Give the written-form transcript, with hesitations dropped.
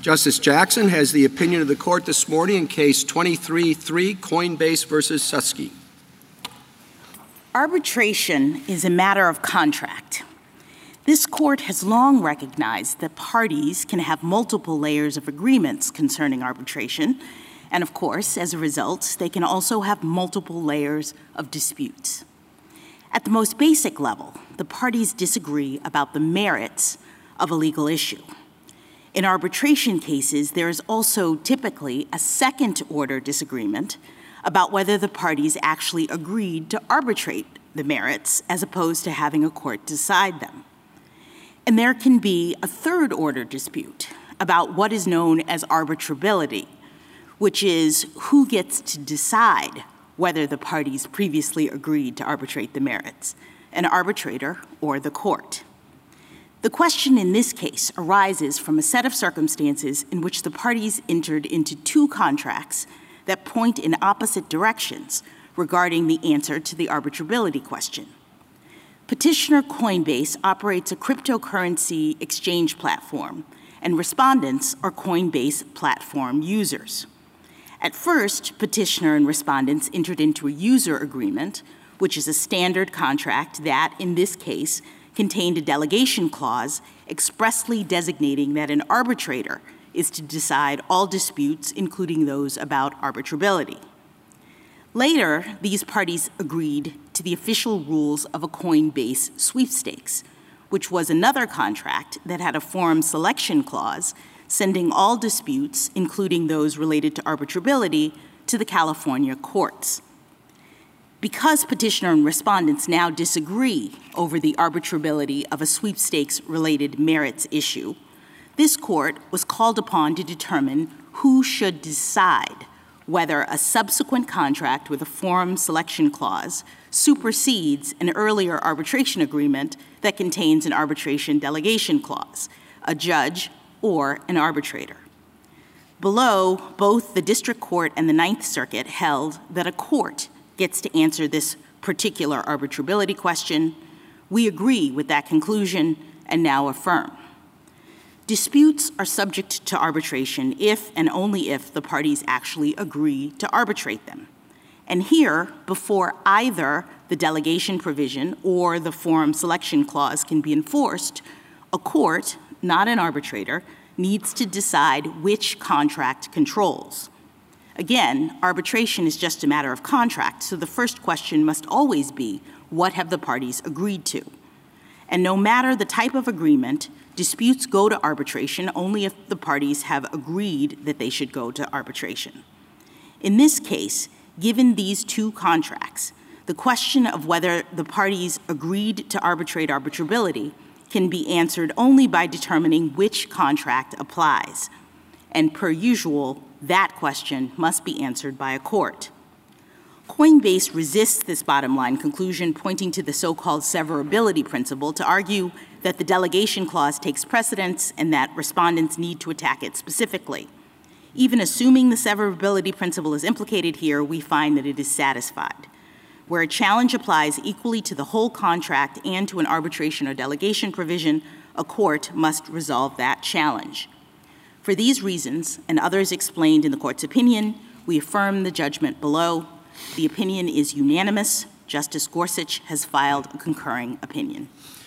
Justice Jackson has the opinion of the court this morning in case 23-3, Coinbase versus Susky. Arbitration is a matter of contract. This court has long recognized that parties can have multiple layers of agreements concerning arbitration, and of course, as a result, they can also have multiple layers of disputes. At the most basic level, the parties disagree about the merits of a legal issue. In arbitration cases, there is also typically a second-order disagreement about whether the parties actually agreed to arbitrate the merits as opposed to having a court decide them. And there can be a third-order dispute about what is known as arbitrability, which is who gets to decide whether the parties previously agreed to arbitrate the merits, an arbitrator or the court. The question in this case arises from a set of circumstances in which the parties entered into two contracts that point in opposite directions regarding the answer to the arbitrability question. Petitioner Coinbase operates a cryptocurrency exchange platform, and respondents are Coinbase platform users. At first, petitioner and respondents entered into a user agreement, which is a standard contract that, in this case, contained a delegation clause expressly designating that an arbitrator is to decide all disputes, including those about arbitrability. Later, these parties agreed to the official rules of a Coinbase sweepstakes, which was another contract that had a forum selection clause sending all disputes, including those related to arbitrability, to the California courts. Because petitioner and respondents now disagree over the arbitrability of a sweepstakes-related merits issue, this court was called upon to determine who should decide whether a subsequent contract with a forum selection clause supersedes an earlier arbitration agreement that contains an arbitration delegation clause, a judge or an arbitrator. Below, both the District Court and the Ninth Circuit held that a court gets to answer this particular arbitrability question. We agree with that conclusion and now affirm. Disputes are subject to arbitration if and only if the parties actually agree to arbitrate them. And here, before either the delegation provision or the forum selection clause can be enforced, a court, not an arbitrator, needs to decide which contract controls. Again, arbitration is just a matter of contract, so the first question must always be, what have the parties agreed to? And no matter the type of agreement, disputes go to arbitration only if the parties have agreed that they should go to arbitration. In this case, given these two contracts, the question of whether the parties agreed to arbitrate arbitrability can be answered only by determining which contract applies. And per usual, that question must be answered by a court. Coinbase resists this bottom line conclusion, pointing to the so-called severability principle to argue that the delegation clause takes precedence and that respondents need to attack it specifically. Even assuming the severability principle is implicated here, we find that it is satisfied. Where a challenge applies equally to the whole contract and to an arbitration or delegation provision, a court must resolve that challenge. For these reasons, and others explained in the court's opinion, we affirm the judgment below. The opinion is unanimous. Justice Gorsuch has filed a concurring opinion.